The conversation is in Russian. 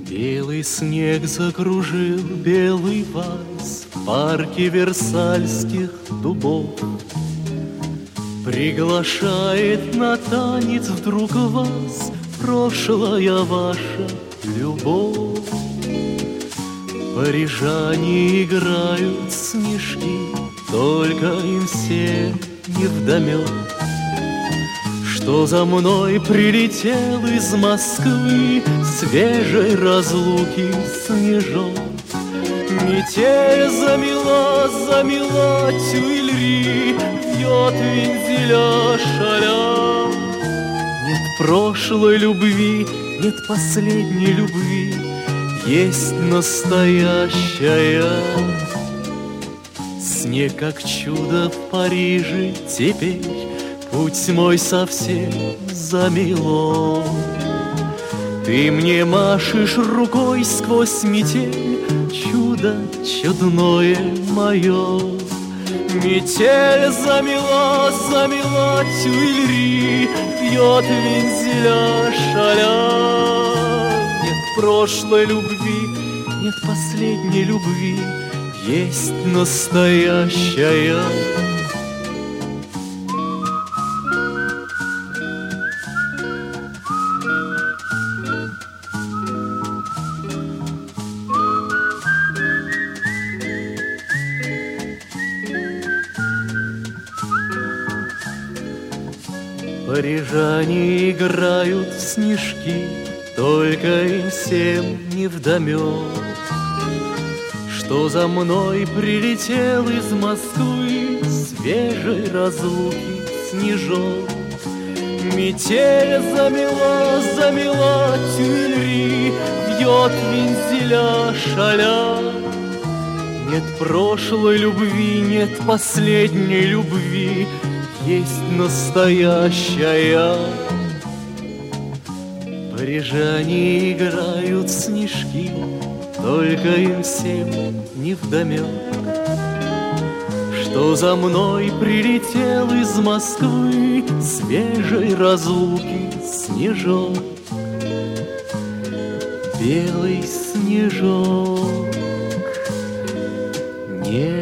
Белый снег закружил белый вальс в парке Версальских дубов. Приглашает на танец вдруг вас прошлая ваша любовь. Парижане играют снежки, только им все невдомек, что за мной прилетел из Москвы свежей разлуки снежок. Метель замела Тюильри, вьет вензеля шаля. Нет прошлой любви, нет последней любви, есть настоящая. Снег как чудо в Париже теперь путь мой совсем замело. Ты мне машешь рукой сквозь метель, чудо чудное мое. Метель замела Тюильри, вьет вензеля шаля. Нет прошлой любви, нет последней любви, есть настоящая. Парижане играют в снежки, только им всем невдомек, что за мной прилетел из Москвы свежей разлуки снежок. Метель замела Тюильри, вьет вензеля шаля. Нет прошлой любви, нет последней любви, есть настоящая. Парижане играют в снежки, только им всем невдомек, что за мной прилетел из Москвы свежей разлуки снежок. Белый снежок, не